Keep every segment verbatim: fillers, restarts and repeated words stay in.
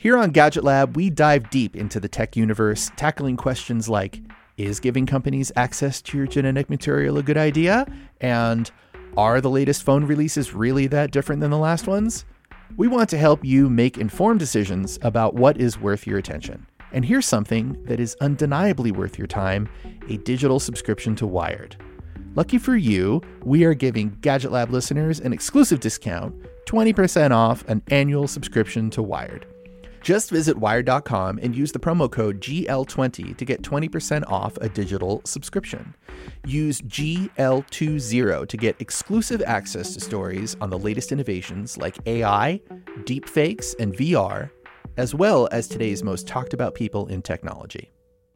Here on Gadget Lab, we dive deep into the tech universe, tackling questions like, is giving companies access to your genetic material a good idea? And are the latest phone releases really that different than the last ones? We want to help you make informed decisions about what is worth your attention. And here's something that is undeniably worth your time, a digital subscription to Wired. Lucky for you, we are giving Gadget Lab listeners an exclusive discount, twenty percent off an annual subscription to Wired. Just visit wired dot com and use the promo code G L twenty to get twenty percent off a digital subscription. Use G L twenty to get exclusive access to stories on the latest innovations like A I, deepfakes, and V R, as well as today's most talked about people in technology.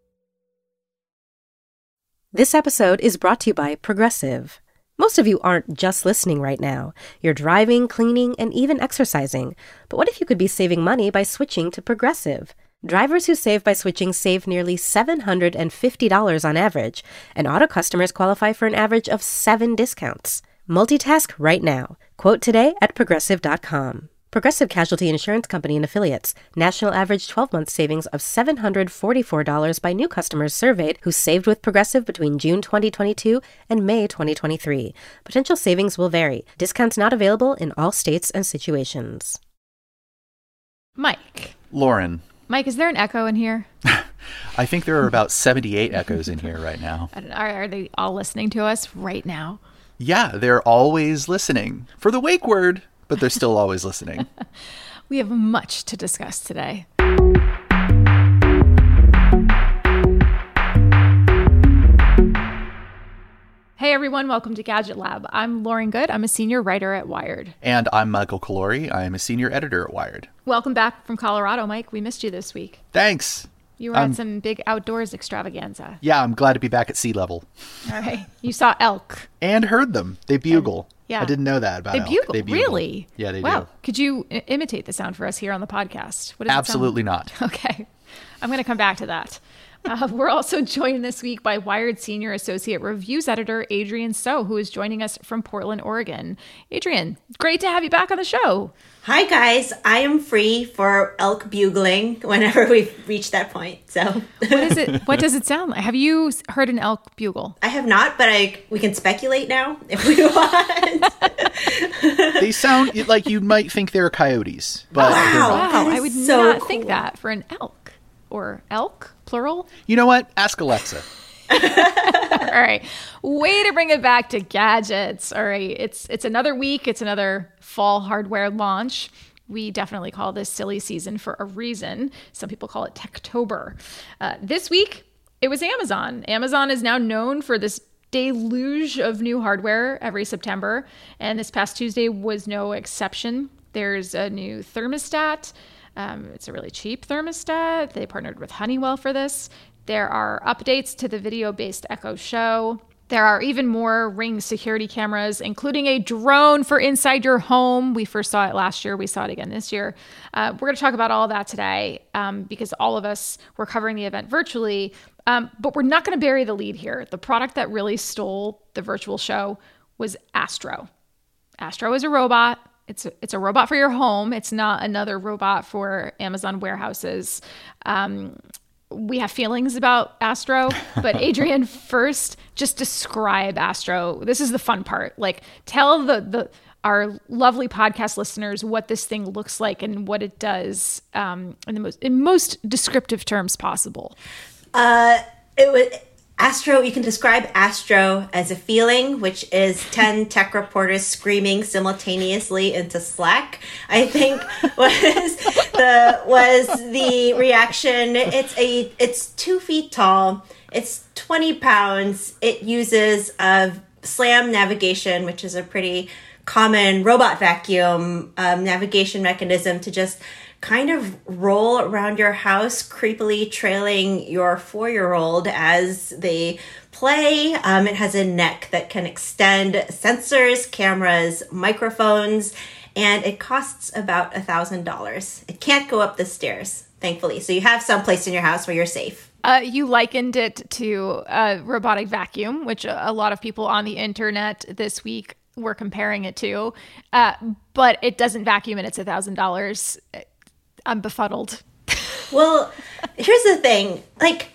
This episode is brought to you by Progressive. Most of you aren't just listening right now. You're driving, cleaning, and even exercising. But what if you could be saving money by switching to Progressive? Drivers who save by switching save nearly seven hundred fifty dollars on average, and auto customers qualify for an average of seven discounts. Multitask right now. Quote today at progressive dot com. Progressive Casualty Insurance Company and Affiliates. National average twelve-month savings of seven hundred forty-four dollars by new customers surveyed who saved with Progressive between June twenty twenty-two and May twenty twenty-three. Potential savings will vary. Discounts not available in all states and situations. Mike. Lauren. Mike, is there an echo in here? I think there are about seventy-eight echoes in here right now. I don't know, are, are they all listening to us right now? Yeah, they're always listening. For the wake word, but they're still always listening. We have much to discuss today. Hey everyone, welcome to Gadget Lab. I'm Lauren Good. I'm a senior writer at Wired. And I'm Michael Calori. I am a senior editor at Wired. Welcome back from Colorado, Mike. We missed you this week. Thanks. You were um, at some big outdoors extravaganza. Yeah, I'm glad to be back at sea level. All right. You saw elk. And heard them. They bugle. And, yeah. I didn't know that about they elk. Bugle. They bugle. Really? Yeah, they wow. do. Could you I- imitate the sound for us here on the podcast? What does Absolutely it sound? not. Okay. I'm going to come back to that. Uh, we're also joined this week by Wired Senior Associate Reviews Editor Adrienne So, who is joining us from Portland, Oregon. Adrienne, great to have you back on the show. Hi, guys. I am free for elk bugling whenever we reach that point. So, what is it? What does it sound like? Have you heard an elk bugle? I have not, but I we can speculate now if we want. They sound like you might think they're coyotes, but wow, they're not. Wow, I would so not cool. think that for an elk or elk, plural. You know what? Ask Alexa. All right. Way to bring it back to gadgets. All right. It's it's another week. It's another fall hardware launch. We definitely call this silly season for a reason. Some people call it Techtober. Uh, this week, it was Amazon. Amazon is now known for this deluge of new hardware every September. And this past Tuesday was no exception. There's a new thermostat. Um, it's a really cheap thermostat. They partnered with Honeywell for this. There are updates to the video-based Echo Show. There are even more Ring security cameras, including a drone for inside your home. We first saw it last year. We saw it again this year. Uh, we're going to talk about all of that today um, because all of us were covering the event virtually. Um, but we're not going to bury the lead here. The product that really stole the virtual show was Astro. Astro is a robot. It's a, it's a robot for your home. It's not another robot for Amazon warehouses. Um, we have feelings about Astro, but Adrienne, first, just describe Astro. This is the fun part. Like, tell the the our lovely podcast listeners what this thing looks like and what it does um, in the most in most descriptive terms possible. Uh, it was Astro. You can describe Astro as a feeling, which is ten tech reporters screaming simultaneously into Slack, I think was the was the reaction. It's a it's two feet tall. It's twenty pounds. It uses a SLAM navigation, which is a pretty common robot vacuum um, navigation mechanism to just kind of roll around your house, creepily trailing your four-year-old as they play. Um, it has a neck that can extend sensors, cameras, microphones, and it costs about one thousand dollars. It can't go up the stairs, thankfully. So you have some place in your house where you're safe. Uh, you likened it to a robotic vacuum, which a lot of people on the internet this week were comparing it to. Uh, but it doesn't vacuum and it's one thousand dollars. I'm befuddled. Well, here's the thing. Like,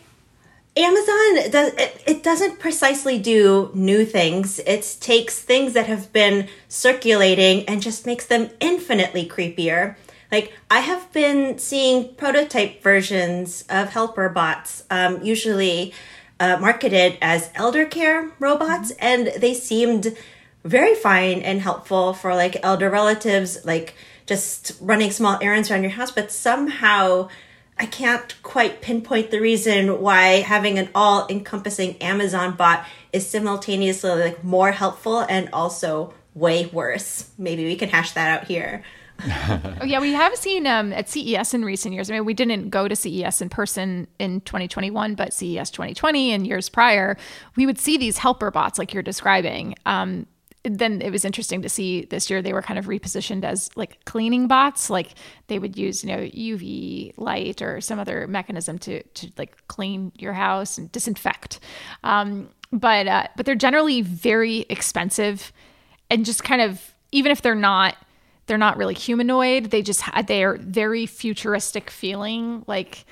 Amazon, does it, it doesn't precisely do new things. It takes things that have been circulating and just makes them infinitely creepier. Like, I have been seeing prototype versions of helper bots, um, usually uh, marketed as elder care robots, and they seemed very fine and helpful for, like, elder relatives, like, just running small errands around your house. But somehow I can't quite pinpoint the reason why having an all-encompassing Amazon bot is simultaneously, like, more helpful and also way worse. Maybe we can hash that out here. Oh, yeah, we have seen um, at C E S in recent years. I mean, we didn't go to C E S in person in twenty twenty-one, but C E S twenty twenty and years prior, we would see these helper bots like you're describing. Um, then it was interesting to see this year they were kind of repositioned as like cleaning bots. Like they would use, you know, U V light or some other mechanism to to like clean your house and disinfect. Um, but uh, but they're generally very expensive and just kind of, even if they're not they're not really humanoid, they just they're very futuristic feeling. Like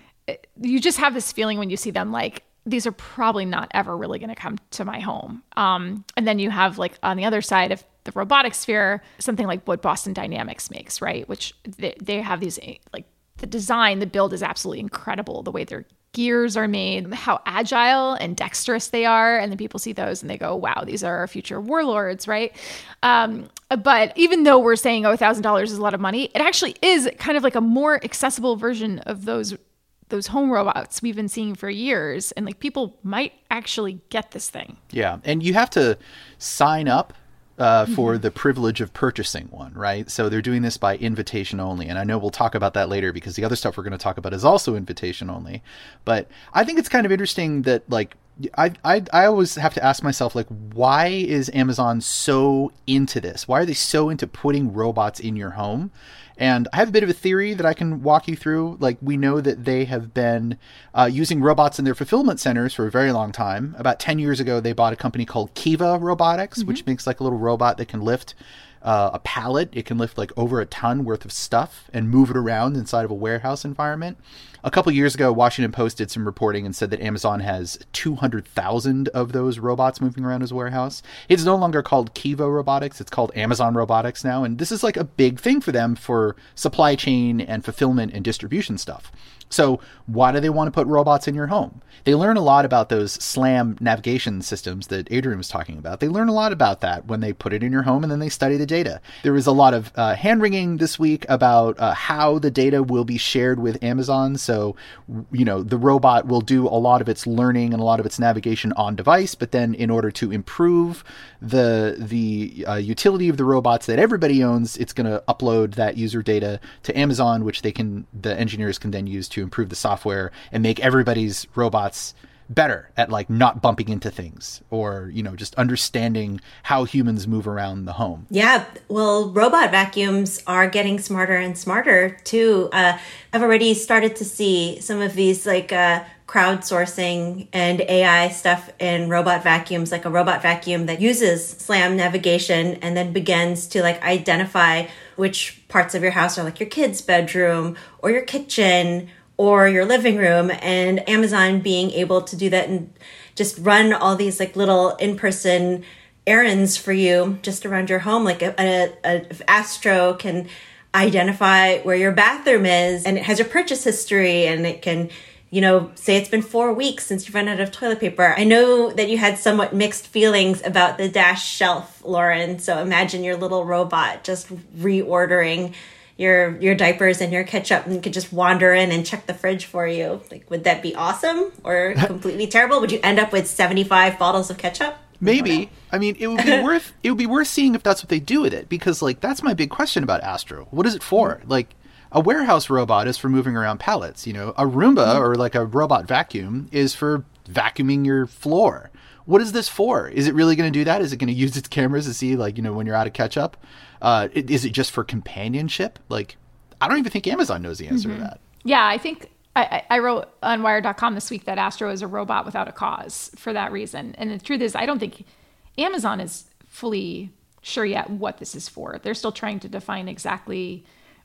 you just have this feeling when you see them, like these are probably not ever really going to come to my home. Um, and then you have like on the other side of the robotic sphere, something like what Boston Dynamics makes, right? Which they, they have these, like the design, the build is absolutely incredible. The way their gears are made, how agile and dexterous they are. And then people see those and they go, wow, these are our future warlords, right? Um, but even though we're saying, oh, one thousand dollars is a lot of money, it actually is kind of like a more accessible version of those those home robots we've been seeing for years. And like people might actually get this thing. Yeah. And you have to sign up uh, for mm-hmm. the privilege of purchasing one, right? So they're doing this by invitation only. And I know we'll talk about that later because the other stuff we're going to talk about is also invitation only. But I think it's kind of interesting that like, I, I I always have to ask myself, like, why is Amazon so into this? Why are they so into putting robots in your home? And I have a bit of a theory that I can walk you through. Like, we know that they have been uh, using robots in their fulfillment centers for a very long time. About ten years ago, they bought a company called Kiva Robotics, mm-hmm. which makes like a little robot that can lift uh, a pallet. It can lift like over a ton worth of stuff and move it around inside of a warehouse environment. A couple years ago, Washington Post did some reporting and said that Amazon has two hundred thousand of those robots moving around his warehouse. It's no longer called Kiva Robotics. It's called Amazon Robotics now. And this is like a big thing for them for supply chain and fulfillment and distribution stuff. So why do they want to put robots in your home? They learn a lot about those SLAM navigation systems that Adrian was talking about. They learn a lot about that when they put it in your home and then they study the data. There was a lot of uh, hand-wringing this week about uh, how the data will be shared with Amazon. So, you know, the robot will do a lot of its learning and a lot of its navigation on device, but then in order to improve the the uh, utility of the robots that everybody owns, it's going to upload that user data to Amazon, which they can, the engineers can then use to improve the software and make everybody's robots better at like not bumping into things or, you know, just understanding how humans move around the home. Yeah. Well, robot vacuums are getting smarter and smarter too. Uh, I've already started to see some of these like uh, crowdsourcing and A I stuff in robot vacuums, like a robot vacuum that uses SLAM navigation and then begins to like identify which parts of your house are like your kid's bedroom or your kitchen or your living room, and Amazon being able to do that and just run all these like little in-person errands for you just around your home. Like a, a, a if Astro can identify where your bathroom is and it has your purchase history and it can, you know, say it's been four weeks since you've run out of toilet paper. I know that you had somewhat mixed feelings about the Dash shelf, Lauren. So imagine your little robot just reordering your your diapers and your ketchup and could just wander in and check the fridge for you. Like, would that be awesome or completely terrible? Would you end up with seventy-five bottles of ketchup? Maybe. I mean, it would be worth it would be worth seeing if that's what they do with it, because like that's my big question about Astro. What is it for? Like, a warehouse robot is for moving around pallets. You know, a Roomba or like a robot vacuum is for vacuuming your floor. What is this for? Is it really going to do that? Is it going to use its cameras to see, like, you know, when you're out of ketchup? Uh, is it just for companionship? Like, I don't even think Amazon knows the answer mm-hmm. to that. Yeah, I think I, I wrote on Wired dot com this week that Astro is a robot without a cause for that reason. And the truth is, I don't think Amazon is fully sure yet what this is for. They're still trying to define exactly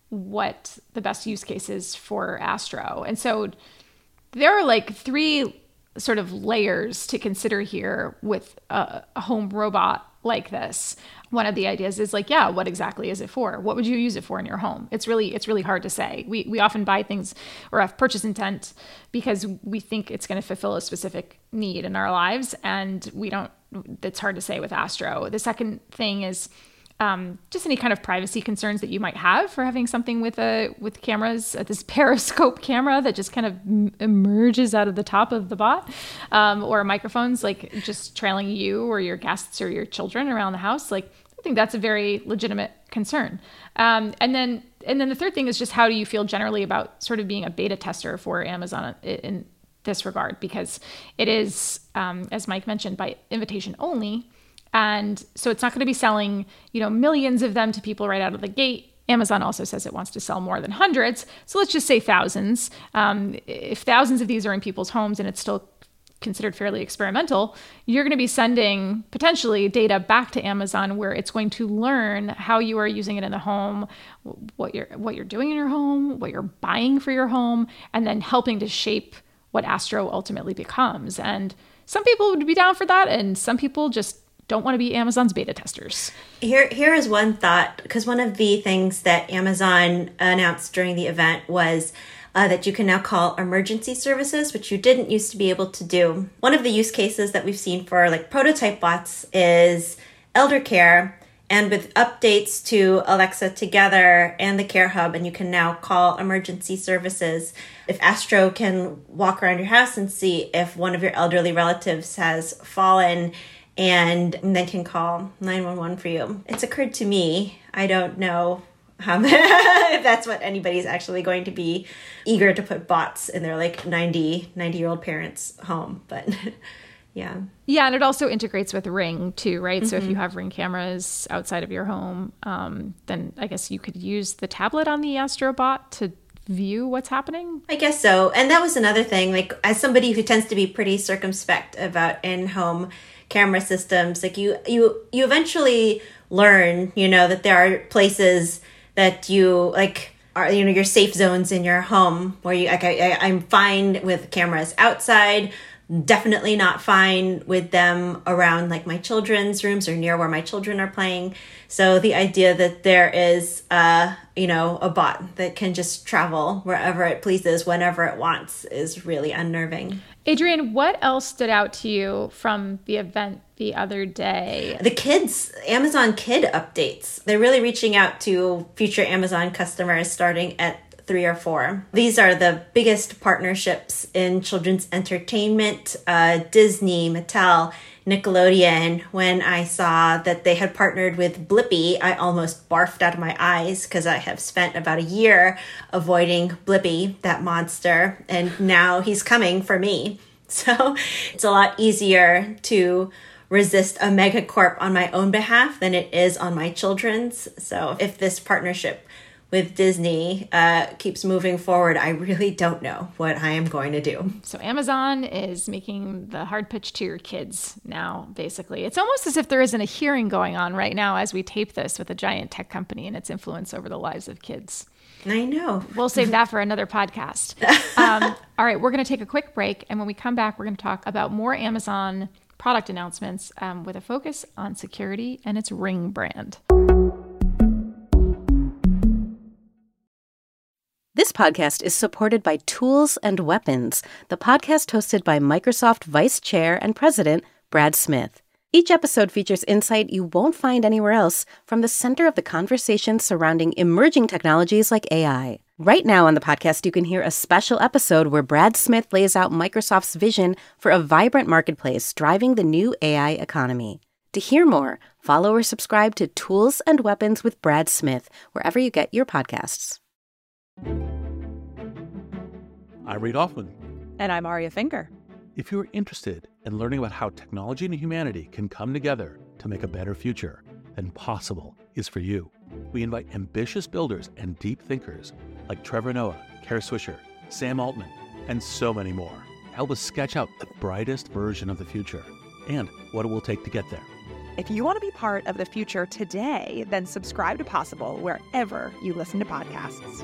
what the best use case is for Astro. And so there are like three sort of layers to consider here with a, a home robot like this. One of the ideas is like, yeah, what exactly is it for? What would you use it for in your home? It's really, it's really hard to say. We we often buy things or have purchase intent because we think it's going to fulfill a specific need in our lives, and we don't. It's hard to say with Astro. The second thing is um, just any kind of privacy concerns that you might have for having something with a with cameras, uh, this periscope camera that just kind of m- emerges out of the top of the bot, um, or microphones like just trailing you or your guests or your children around the house. Like, I think that's a very legitimate concern. Um, and then and then the third thing is just how do you feel generally about sort of being a beta tester for Amazon in, in this regard? Because it is, um, as Mike mentioned, by invitation only. And so it's not going to be selling, you know, millions of them to people right out of the gate. Amazon also says it wants to sell more than hundreds. So let's just say thousands. Um, if thousands of these are in people's homes and it's still considered fairly experimental, you're going to be sending potentially data back to Amazon where it's going to learn how you are using it in the home, what you're what you're doing in your home, what you're buying for your home, and then helping to shape what Astro ultimately becomes. And some people would be down for that, and some people just don't want to be Amazon's beta testers. Here, here is one thought, because one of the things that Amazon announced during the event was uh, that you can now call emergency services, which you didn't used to be able to do. One of the use cases that we've seen for like prototype bots is elder care, and with updates to Alexa Together and the Care Hub, and you can now call emergency services. If Astro can walk around your house and see if one of your elderly relatives has fallen, and then can call nine one one for you. It's occurred to me, I don't know how if that's what anybody's actually going to be eager to put bots in their like ninety, ninety-year-old parents' home, but yeah. Yeah, and it also integrates with Ring too, right? Mm-hmm. So if you have Ring cameras outside of your home, um, then I guess you could use the tablet on the Astro bot to view what's happening? I guess so. And that was another thing, like as somebody who tends to be pretty circumspect about in-home camera systems, like you you you eventually learn, you know, that there are places that you like are, you know, your safe zones in your home where you like I, I I'm fine with cameras outside, definitely not fine with them around like my children's rooms or near where my children are playing. So the idea that there is uh you know a bot that can just travel wherever it pleases whenever it wants is really unnerving. Adrienne, what else stood out to you from the event the other day? The kids, Amazon Kid updates. They're really reaching out to future Amazon customers starting at three or four. These are the biggest partnerships in children's entertainment. Uh, Disney, Mattel, Nickelodeon. When I saw that they had partnered with Blippi, I almost barfed out of my eyes because I have spent about a year avoiding Blippi, that monster, and now he's coming for me. So it's a lot easier to resist a megacorp on my own behalf than it is on my children's. So if this partnership with Disney uh, keeps moving forward, I really don't know what I am going to do. So Amazon is making the hard pitch to your kids now, basically. It's almost as if there isn't a hearing going on right now as we tape this with a giant tech company and its influence over the lives of kids. I know. We'll save that for another podcast. Um, all right, we're going to take a quick break. And when we come back, we're going to talk about more Amazon product announcements um, with a focus on security and its Ring brand. This podcast is supported by Tools and Weapons, the podcast hosted by Microsoft Vice Chair and President Brad Smith. Each episode features insight you won't find anywhere else from the center of the conversation surrounding emerging technologies like A I. Right now on the podcast, you can hear a special episode where Brad Smith lays out Microsoft's vision for a vibrant marketplace driving the new A I economy. To hear more, follow or subscribe to Tools and Weapons with Brad Smith wherever you get your podcasts. I'm Reid Hoffman. And I'm Aria Finger. If you're interested in learning about how technology and humanity can come together to make a better future, then Possible is for you. We invite ambitious builders and deep thinkers like Trevor Noah, Kara Swisher, Sam Altman, and so many more to help us sketch out the brightest version of the future and what it will take to get there. If you want to be part of the future today, then subscribe to Possible wherever you listen to podcasts.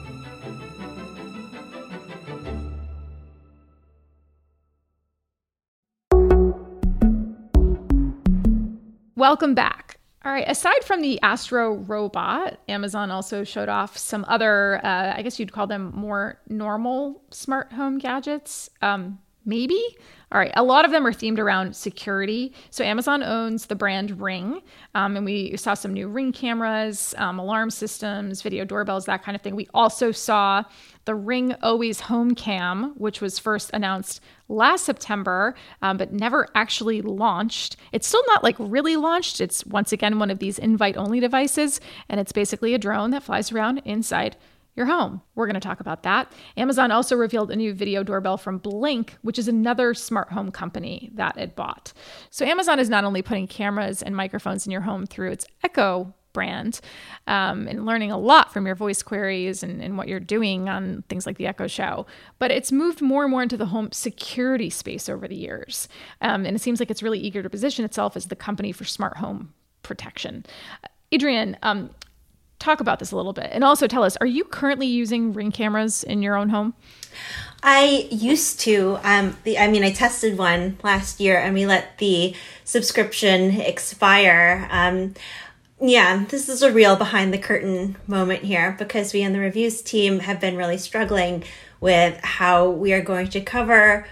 Welcome back. All right. Aside from the Astro robot, Amazon also showed off some other, uh, I guess you'd call them more normal smart home gadgets. Um, maybe. All right. A lot of them are themed around security. So Amazon owns the brand Ring. Um, and we saw some new Ring cameras, um, alarm systems, video doorbells, that kind of thing. We also saw the Ring Always Home Cam, which was first announced last September, um, but never actually launched. It's still not like really launched. It's once again one of these invite-only devices, and it's basically a drone that flies around inside your home. We're going to talk about that. Amazon also revealed a new video doorbell from Blink, which is another smart home company that it bought. So Amazon is not only putting cameras and microphones in your home through its Echo brand um, and learning a lot from your voice queries and, and what you're doing on things like the Echo Show, but it's moved more and more into the home security space over the years. Um, and it seems like it's really eager to position itself as the company for smart home protection. Adrienne, um, talk about this a little bit. And also tell us, are you currently using Ring cameras in your own home? I used to. Um, the, I mean, I tested one last year and we let the subscription expire. Um, yeah, this is a real behind the curtain moment here because we in the reviews team have been really struggling with how we are going to cover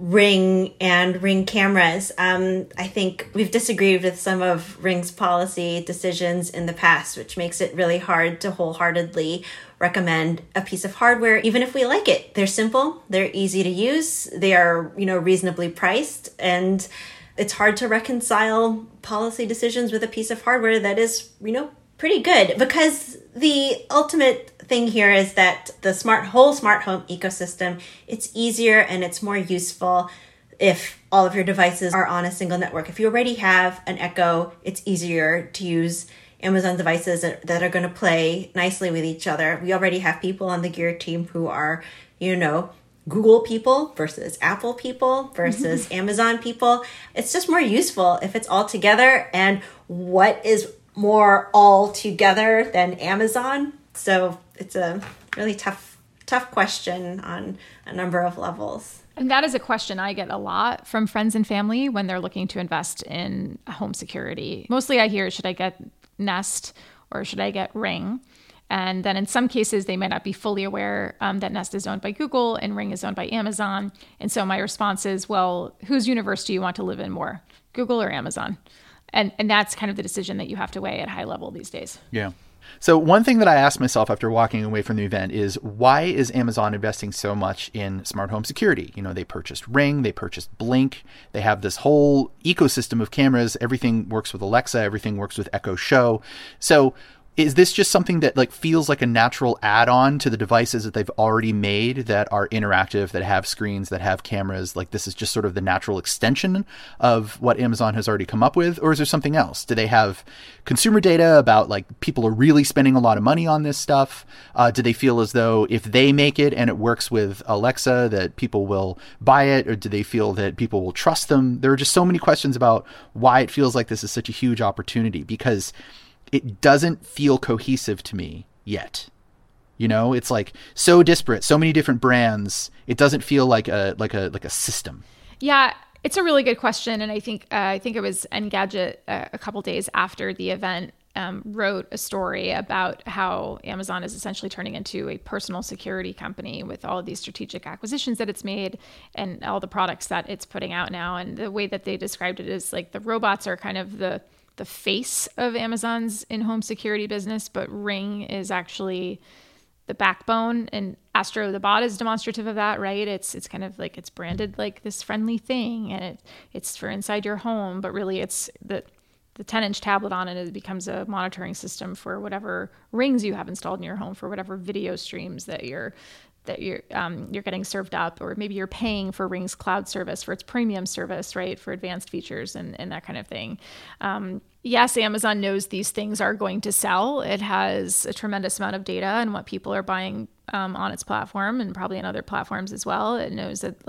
Ring and Ring cameras. Um, I think we've disagreed with some of Ring's policy decisions in the past, which makes it really hard to wholeheartedly recommend a piece of hardware, even if we like it. They're simple, they're easy to use, they are, you know, reasonably priced, and it's hard to reconcile policy decisions with a piece of hardware that is, you know, pretty good, because the ultimate thing here is that the smart whole smart home ecosystem, it's easier and it's more useful if all of your devices are on a single network. If you already have an Echo, it's easier to use Amazon devices that are going to play nicely with each other. We already have people on the Gear team who are, you know, Google people versus Apple people versus mm-hmm. Amazon people. It's just more useful if it's all together. And what is more all together than Amazon? So it's a really tough, tough question on a number of levels. And that is a question I get a lot from friends and family when they're looking to invest in home security. Mostly I hear, should I get Nest or should I get Ring? And then in some cases, they might not be fully aware um, that Nest is owned by Google and Ring is owned by Amazon. And so my response is, well, whose universe do you want to live in more, Google or Amazon? And and that's kind of the decision that you have to weigh at high level these days. Yeah. So one thing that I asked myself after walking away from the event is, why is Amazon investing so much in smart home security? You know, they purchased Ring, they purchased Blink, they have this whole ecosystem of cameras. Everything works with Alexa, everything works with Echo Show. So is this just something that like feels like a natural add-on to the devices that they've already made that are interactive, that have screens, that have cameras? Like this is just sort of the natural extension of what Amazon has already come up with? Or is there something else? Do they have consumer data about like people are really spending a lot of money on this stuff? Uh, do they feel as though if they make it and it works with Alexa that people will buy it? Or do they feel that people will trust them? There are just so many questions about why it feels like this is such a huge opportunity, because it doesn't feel cohesive to me yet. You know, it's like so disparate, so many different brands. It doesn't feel like a like a like a system. Yeah, it's a really good question, and I think uh, I think it was Engadget uh, a couple days after the event um, wrote a story about how Amazon is essentially turning into a personal security company with all of these strategic acquisitions that it's made and all the products that it's putting out now. And the way that they described it is like the robots are kind of the the face of Amazon's in-home security business, but Ring is actually the backbone, and Astro the bot is demonstrative of that, right? It's it's kind of like it's branded like this friendly thing, and it it's for inside your home, but really it's the the ten-inch tablet on it. It becomes a monitoring system for whatever Rings you have installed in your home, for whatever video streams that you're that you're um, you're getting served up, or maybe you're paying for Ring's cloud service for its premium service, right, for advanced features and, and that kind of thing. Um, yes, Amazon knows these things are going to sell. It has a tremendous amount of data on what people are buying um, on its platform and probably on other platforms as well. It knows that like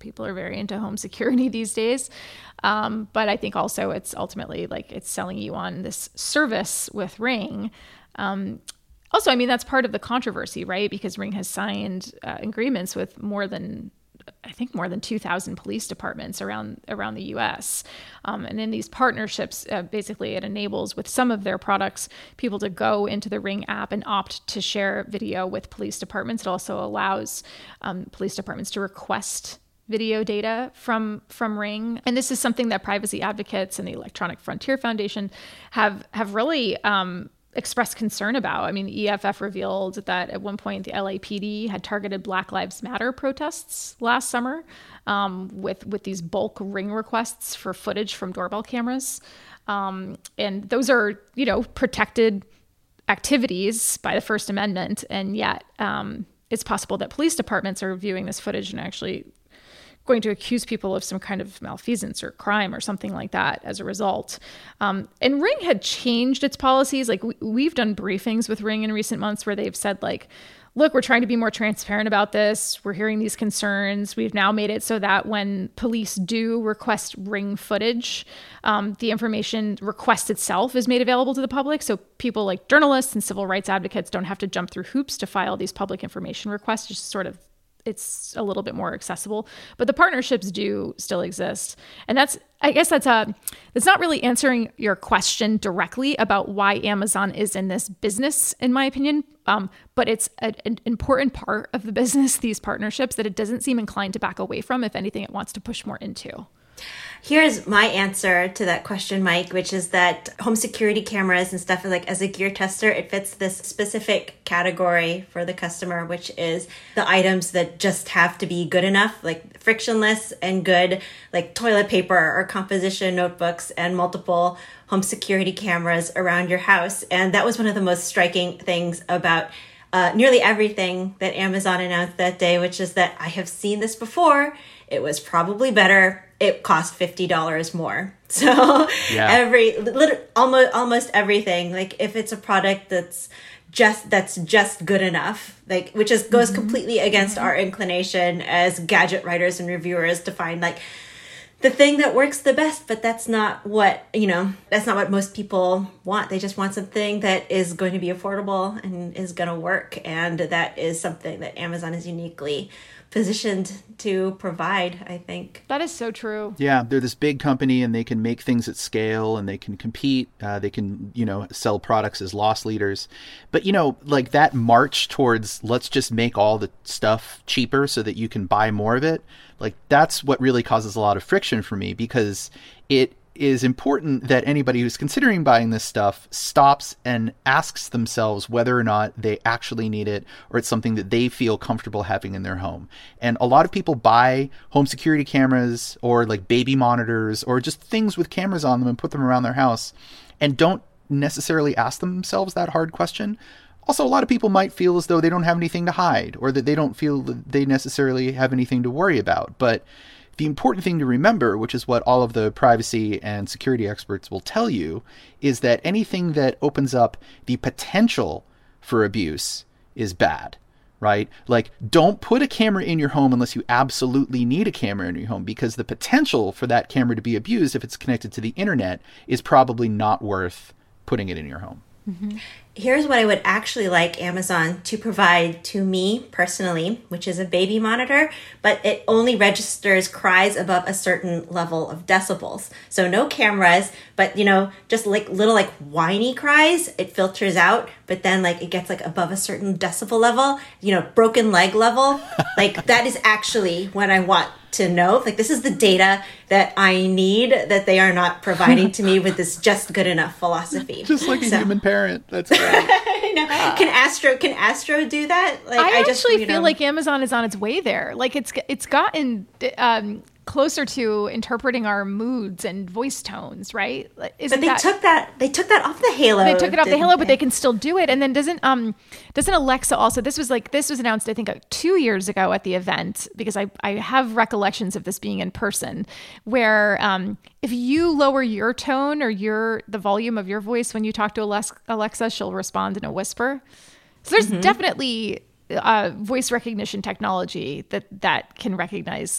people are very into home security these days. Um, but I think also it's ultimately like it's selling you on this service with Ring. Um, also, I mean, that's part of the controversy, right? Because Ring has signed uh, agreements with more than I think more than two thousand police departments around around the U S. Um, and in these partnerships, uh, basically it enables with some of their products, people to go into the Ring app and opt to share video with police departments. It also allows um, police departments to request video data from from Ring. And this is something that privacy advocates and the Electronic Frontier Foundation have, have really um, expressed concern about. I mean, the E F F revealed that at one point the L A P D had targeted Black Lives Matter protests last summer um, with with these bulk Ring requests for footage from doorbell cameras, um, and those are you know protected activities by the First Amendment, and yet um, it's possible that police departments are viewing this footage and actually going to accuse people of some kind of malfeasance or crime or something like that as a result. Um, and Ring had changed its policies. Like we, we've done briefings with Ring in recent months where they've said like, look, we're trying to be more transparent about this. We're hearing these concerns. We've now made it so that when police do request Ring footage, um, the information request itself is made available to the public. So people like journalists and civil rights advocates don't have to jump through hoops to file these public information requests, just sort of it's a little bit more accessible, but the partnerships do still exist. And that's, I guess that's a, that's not really answering your question directly about why Amazon is in this business, in my opinion. Um, but it's a, an important part of the business, these partnerships, that it doesn't seem inclined to back away from. If anything, it wants to push more into. Here's my answer to that question, Mike, which is that home security cameras and stuff, like as a gear tester, it fits this specific category for the customer, which is the items that just have to be good enough, like frictionless and good, like toilet paper or composition notebooks and multiple home security cameras around your house. And that was one of the most striking things about uh, nearly everything that Amazon announced that day, which is that I have seen this before. It was probably better. It cost fifty dollars more. So yeah. every almost almost everything, like if it's a product that's just that's just good enough, like which is goes mm-hmm. completely against mm-hmm. our inclination as gadget writers and reviewers to find like the thing that works the best, but that's not what, you know, that's not what most people want. They just want something that is going to be affordable and is going to work. And that is something that Amazon is uniquely positioned to provide, I think. That is so true. Yeah, they're this big company and they can make things at scale and they can compete. Uh, they can, you know, sell products as loss leaders. But, you know, like that march towards let's just make all the stuff cheaper so that you can buy more of it. Like that's what really causes a lot of friction for me, because it is important that anybody who's considering buying this stuff stops and asks themselves whether or not they actually need it or it's something that they feel comfortable having in their home. And a lot of people buy home security cameras or like baby monitors or just things with cameras on them and put them around their house and don't necessarily ask themselves that hard question. Also, a lot of people might feel as though they don't have anything to hide or that they don't feel that they necessarily have anything to worry about. But the important thing to remember, which is what all of the privacy and security experts will tell you, is that anything that opens up the potential for abuse is bad, right? Like, don't put a camera in your home unless you absolutely need a camera in your home, because the potential for that camera to be abused if it's connected to the internet is probably not worth putting it in your home. Mm-hmm. Here's what I would actually like Amazon to provide to me personally, which is a baby monitor, but it only registers cries above a certain level of decibels. So no cameras, but you know, just like little like whiny cries, it filters out, but then like it gets like above a certain decibel level, you know, broken leg level. Like that is actually what I want to know. Like this is the data that I need that they are not providing to me with this just good enough philosophy. Just like a so. human parent. That's great. I know. Can Astro can Astro do that? Like I, I just, actually you feel know, like Amazon is on its way there. Like it's it's gotten um, closer to interpreting our moods and voice tones, right? Isn't but they that, took that they took that off the Halo. They took it off the Halo, they? but they can still do it. And then doesn't um doesn't Alexa also? This was like this was announced I think uh, two years ago at the event, because I I have recollections of this being in person, where um if you lower your tone or your the volume of your voice when you talk to Alexa, she'll respond in a whisper. So there's mm-hmm. definitely uh, voice recognition technology that that can recognize like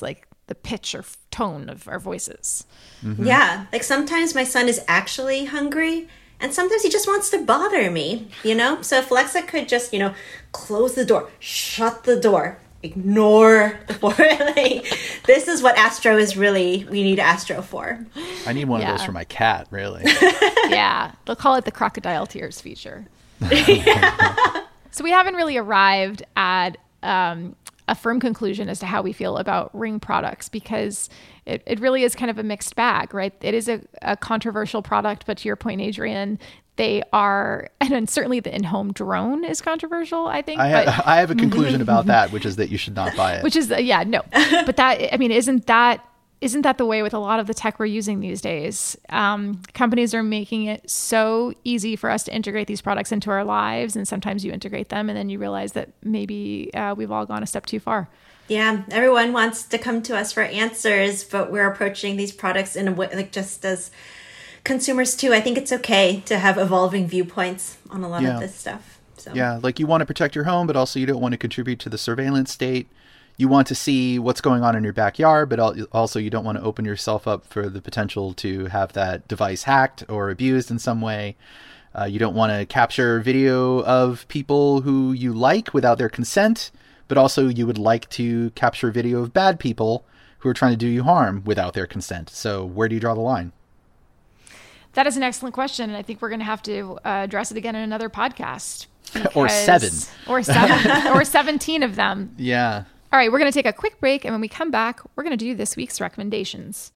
the pitch or f- tone of our voices. Mm-hmm. Yeah. Like sometimes my son is actually hungry and sometimes he just wants to bother me, you know? So if Alexa could just, you know, close the door, shut the door, ignore the door. Like, this is what Astro is really, we need Astro for. I need one Yeah. of those for my cat, really. Yeah. They'll call it the crocodile tears feature. Yeah. So we haven't really arrived at um, a firm conclusion as to how we feel about Ring products, because it, it really is kind of a mixed bag, right? It is a, a controversial product, but to your point, Adrian, they are, and certainly the in-home drone is controversial, I think. I, but, ha- I have a conclusion about that, which is that you should not buy it. Which is, uh, yeah, no. But that, I mean, isn't that Isn't that the way with a lot of the tech we're using these days? Um, companies are making it so easy for us to integrate these products into our lives. And sometimes you integrate them and then you realize that maybe uh, we've all gone a step too far. Yeah, everyone wants to come to us for answers, but we're approaching these products in a way, like just as consumers too. I think it's okay to have evolving viewpoints on a lot Yeah. of this stuff. So. Yeah, like you want to protect your home, but also you don't want to contribute to the surveillance state. You want to see what's going on in your backyard, but also you don't want to open yourself up for the potential to have that device hacked or abused in some way. Uh, you don't want to capture video of people who you like without their consent, but also you would like to capture video of bad people who are trying to do you harm without their consent. So where do you draw the line? That is an excellent question. And I think we're going to have to uh, address it again in another podcast. Or seven. Or seven. Or seventeen of them. Yeah. All right, we're going to take a quick break, and when we come back, we're going to do this week's recommendations.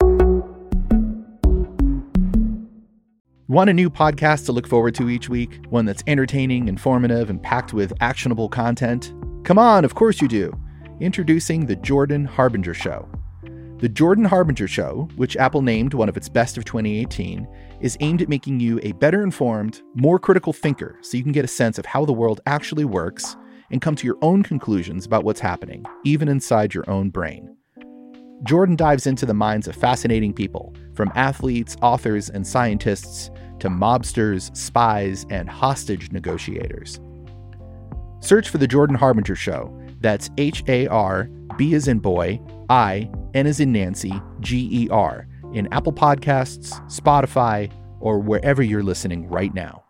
Want a new podcast to look forward to each week? One that's entertaining, informative, and packed with actionable content? Come on, of course you do. Introducing The Jordan Harbinger Show. The Jordan Harbinger Show, which Apple named one of its best of twenty eighteen, is aimed at making you a better informed, more critical thinker so you can get a sense of how the world actually works and come to your own conclusions about what's happening, even inside your own brain. Jordan dives into the minds of fascinating people, from athletes, authors, and scientists to mobsters, spies, and hostage negotiators. Search for The Jordan Harbinger Show. That's H A R, B as in boy, I, N as in Nancy, G E R, in Apple Podcasts, Spotify, or wherever you're listening right now.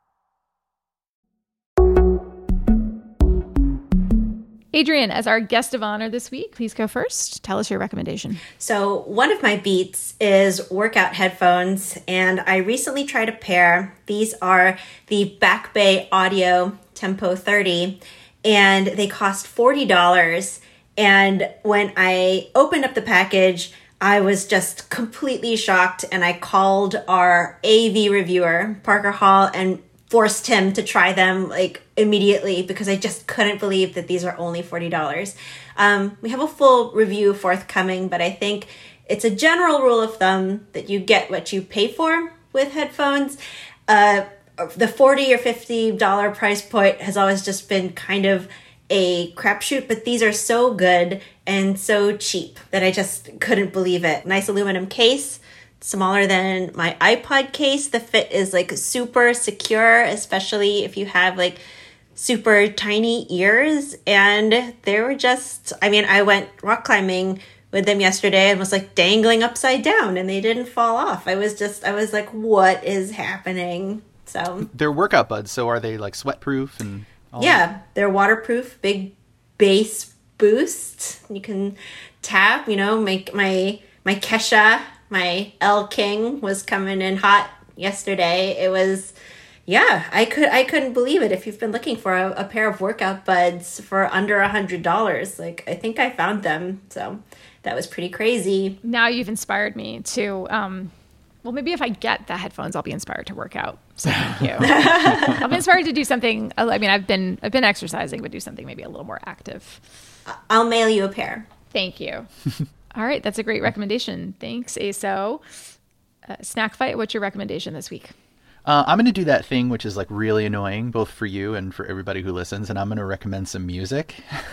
Adrian, as our guest of honor this week, please go first. Tell us your recommendation. So one of my beats is workout headphones, and I recently tried a pair. These are the Back Bay Audio Tempo thirty, and they cost forty dollars. And when I opened up the package, I was just completely shocked, and I called our A V reviewer, Parker Hall, and forced him to try them like immediately because I just couldn't believe that these are only forty dollars. Um, we have a full review forthcoming, but I think it's a general rule of thumb that you get what you pay for with headphones. Uh, the forty or fifty dollars price point has always just been kind of a crapshoot, but these are so good and so cheap that I just couldn't believe it. Nice aluminum case. Smaller than my iPod case. The fit is like super secure, especially if you have like super tiny ears. And they were just, I mean, I went rock climbing with them yesterday and was like dangling upside down and they didn't fall off. I was just, I was like, what is happening? So they're workout buds. So are they like sweat proof and all yeah, that? They're waterproof, big bass boost. You can tap, you know, make my, my Kesha, my L King was coming in hot yesterday. It was, yeah, I could I couldn't believe it. If you've been looking for a, a pair of workout buds for under a hundred dollars, like I think I found them. So that was pretty crazy. Now you've inspired me to, um, well, maybe if I get the headphones, I'll be inspired to work out. So thank you. I'll be inspired to do something. I mean, I've been I've been exercising, but do something maybe a little more active. I'll mail you a pair. Thank you. All right, that's a great recommendation. Thanks, A S O. Uh, Snack Fight, what's your recommendation this week? Uh, I'm going to do that thing which is like really annoying, both for you and for everybody who listens, and I'm going to recommend some music.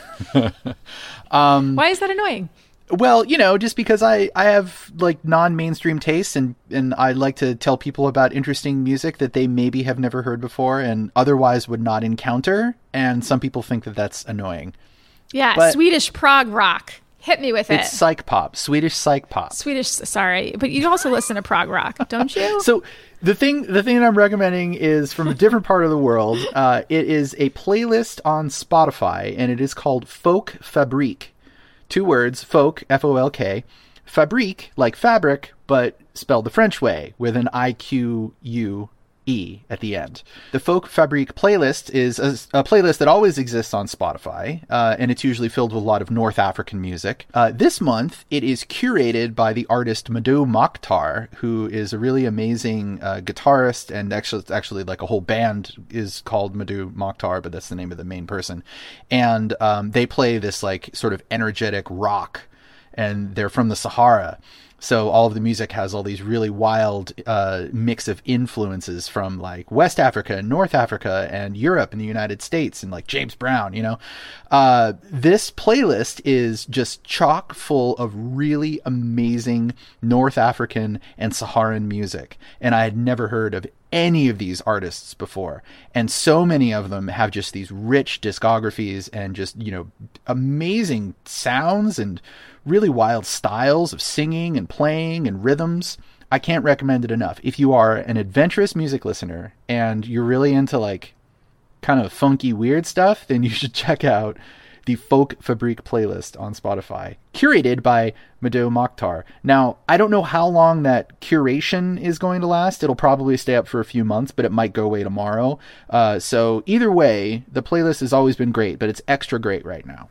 um, Why is that annoying? Well, you know, just because I, I have like non-mainstream tastes and, and I like to tell people about interesting music that they maybe have never heard before and otherwise would not encounter. And some people think that that's annoying. Yeah, But- Swedish prog rock. Hit me with it. It's psych pop, Swedish psych pop. Swedish, sorry, but you also listen to prog rock, don't you? So the thing, the thing that I'm recommending is from a different part of the world. Uh, it is a playlist on Spotify, and it is called Folk Fabrique. Two words, folk, F O L K, fabrique, like fabric, but spelled the French way with an I Q U E at the end. The Folk Fabrique playlist is a, a playlist that always exists on Spotify, uh, and it's usually filled with a lot of North African music. Uh, this month, it is curated by the artist Madhu Mokhtar, who is a really amazing uh, guitarist, and actually, actually like a whole band is called Madhu Mokhtar, but that's the name of the main person. And um, they play this like sort of energetic rock, and they're from the Sahara. So all of the music has all these really wild uh, mix of influences from like West Africa and North Africa and Europe and the United States and like James Brown, you know. Uh, this playlist is just chock full of really amazing North African and Saharan music. And I had never heard of any of these artists before. And so many of them have just these rich discographies and just, you know, amazing sounds and really wild styles of singing and playing and rhythms. I can't recommend it enough. If you are an adventurous music listener and you're really into like kind of funky, weird stuff, then you should check out the Folk Fabrique playlist on Spotify, curated by Madhu Mokhtar. Now, I don't know how long that curation is going to last. It'll probably stay up for a few months, but it might go away tomorrow. Uh, so either way, the playlist has always been great, but it's extra great right now.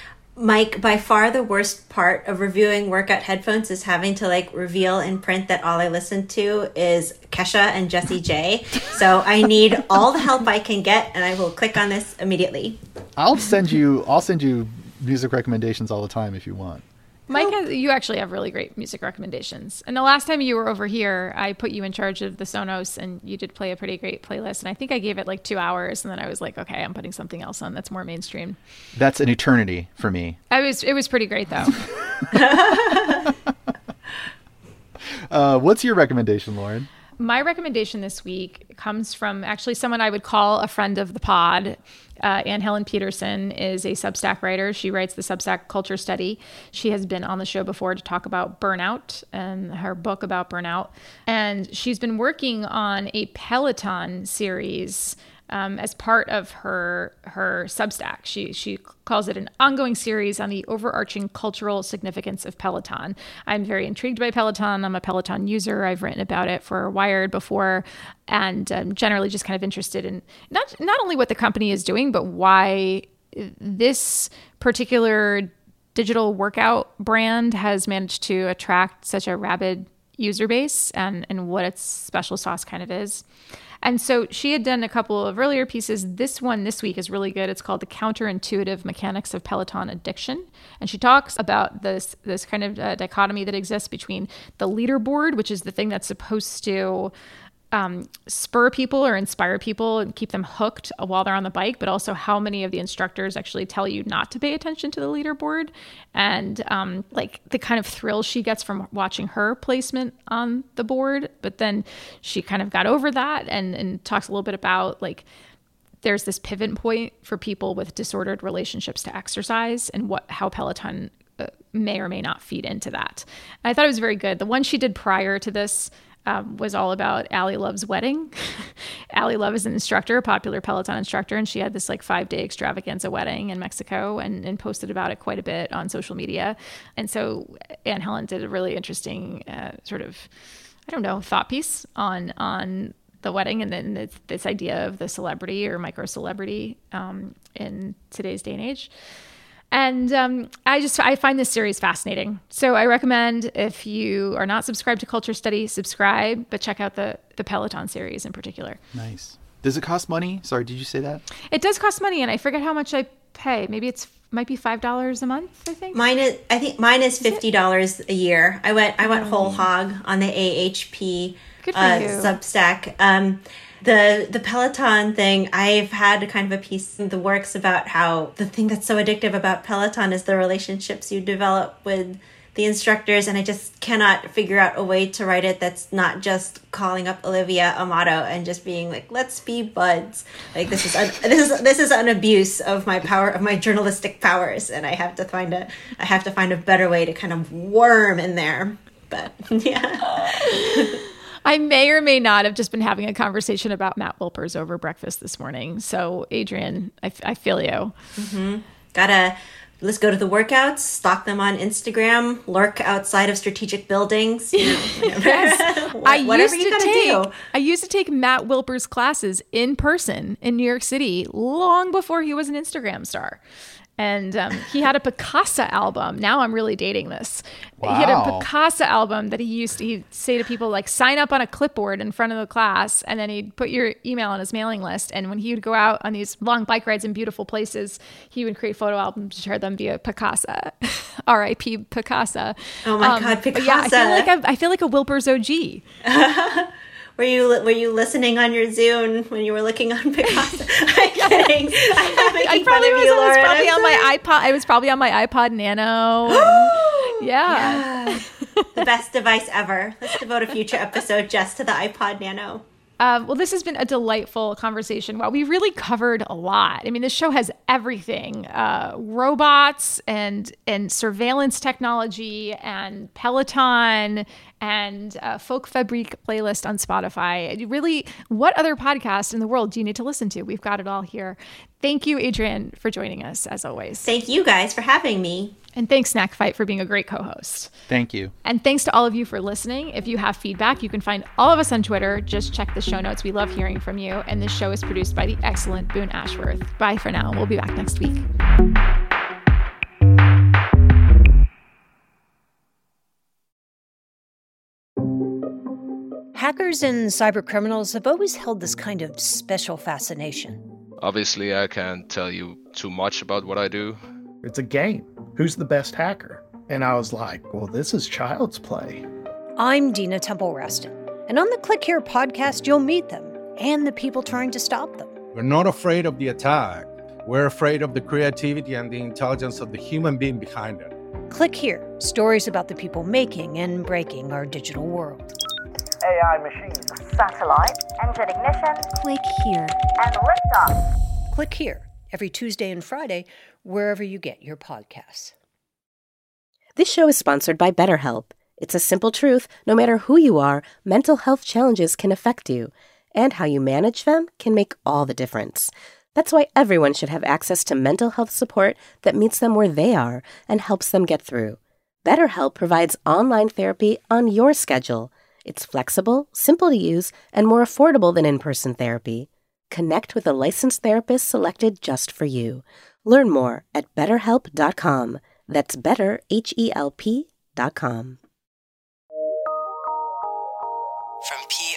Mike, by far the worst part of reviewing workout headphones is having to like reveal in print that all I listen to is Kesha and Jessie J. So I need all the help I can get, and I will click on this immediately. I'll send you. I'll send you music recommendations all the time if you want. Mike, has, you actually have really great music recommendations. And the last time you were over here, I put you in charge of the Sonos, and you did play a pretty great playlist. And I think I gave it like two hours, and then I was like, okay, I'm putting something else on that's more mainstream. That's an eternity for me. I was. It was pretty great, though. uh, what's your recommendation, Lauren? My recommendation this week comes from actually someone I would call a friend of the pod. Uh, Anne Helen Peterson is a Substack writer. She writes the Substack Culture Study. She has been on the show before to talk about burnout and her book about burnout. And she's been working on a Peloton series um, as part of her her Substack. She she calls it an ongoing series on the overarching cultural significance of Peloton. I'm very intrigued by Peloton. I'm a Peloton user. I've written about it for Wired before, and um, generally just kind of interested in not not only what the company is doing, but why this particular digital workout brand has managed to attract such a rabid user base, and, and what its special sauce kind of is. And so she had done a couple of earlier pieces. This one this week is really good. It's called The Counterintuitive Mechanics of Peloton Addiction. And she talks about this this kind of uh, dichotomy that exists between the leaderboard, which is the thing that's supposed to um, spur people or inspire people and keep them hooked while they're on the bike, but also how many of the instructors actually tell you not to pay attention to the leaderboard, and um, like the kind of thrill she gets from watching her placement on the board. But then she kind of got over that and, and talks a little bit about like there's this pivot point for people with disordered relationships to exercise and what how Peloton uh, may or may not feed into that. And I thought it was very good. The one she did prior to this Um, was all about Ally Love's wedding. Ally Love is an instructor, a popular Peloton instructor, and she had this like five-day extravaganza wedding in Mexico and, and posted about it quite a bit on social media. And so Anne Helen did a really interesting uh, sort of, I don't know, thought piece on on the wedding and then this, this idea of the celebrity or micro-celebrity um, in today's day and age. And um, I just, I find this series fascinating. So I recommend, if you are not subscribed to Culture Study, subscribe, but check out the, the Peloton series in particular. Nice. Does it cost money? Sorry, did you say that? It does cost money, and I forget how much I pay. Maybe it's might be five dollars a month, I think. Mine is, I think mine is fifty dollars a year. I went, I went whole hog on the A H P Good for uh, you. Substack. Um, The the Peloton thing, I've had kind of a piece in the works about how the thing that's so addictive about Peloton is the relationships you develop with the instructors, and I just cannot figure out a way to write it that's not just calling up Olivia Amato and just being like, let's be buds. Like this is un- this is this is an abuse of my power, of my journalistic powers, and I have to find a I have to find a better way to kind of worm in there. But yeah. I may or may not have just been having a conversation about Matt Wilpers over breakfast this morning. So, Adrienne, I, I feel you. Mm-hmm. Gotta, let's go to the workouts, stalk them on Instagram, lurk outside of strategic buildings. You know, Yes. What, I whatever used you to gotta take, do. I used to take Matt Wilpers classes in person in New York City long before he was an Instagram star. And um, he had a Picasa album. Now I'm really dating this. Wow. He had a Picasa album that he used to he'd say to people, like, sign up on a clipboard in front of the class. And then he'd put your email on his mailing list. And when he would go out on these long bike rides in beautiful places, he would create photo albums to share them via Picasa. R I P Picasa. Oh my Um, God, but yeah, I feel Picasa. like I, I feel like a Wilpers O G. Were you were you listening on your Zune when you were looking on Picasa? I'm kidding. I'm making I fun probably of was, you, I was Lauren. probably I'm on my iPod. I was probably on my iPod Nano. and- yeah. Yeah. The best device ever. Let's devote a future episode just to the iPod Nano. Uh, well, this has been a delightful conversation. Wow, we really covered a lot. I mean, this show has everything: uh, robots and and surveillance technology and Peloton and uh, Folk Fabrique playlist on Spotify. Really, what other podcast in the world do you need to listen to? We've got it all here. Thank you, Adrienne, for joining us, as always. Thank you guys for having me. And thanks, Snack Fight, for being a great co-host. Thank you. And thanks to all of you for listening. If you have feedback, you can find all of us on Twitter. Just check the show notes. We love hearing from you. And this show is produced by the excellent Boone Ashworth. Bye for now. We'll be back next week. Hackers and cybercriminals have always held this kind of special fascination. Obviously, I can't tell you too much about what I do. It's a game. Who's the best hacker? And I was like, well, this is child's play. I'm Dina Temple-Raston, and on the Click Here podcast, you'll meet them and the people trying to stop them. We're not afraid of the attack. We're afraid of the creativity and the intelligence of the human being behind it. Click Here, stories about the people making and breaking our digital world. A I machines. Satellite. Engine ignition. Click here. And liftoff. Click Here, every Tuesday and Friday, wherever you get your podcasts. This show is sponsored by BetterHelp. It's a simple truth. No matter who you are, mental health challenges can affect you. And how you manage them can make all the difference. That's why everyone should have access to mental health support that meets them where they are and helps them get through. BetterHelp provides online therapy on your schedule. It's flexible, simple to use, and more affordable than in-person therapy. Connect with a licensed therapist selected just for you. Learn more at better help dot com. That's better, H E L P dot com. From P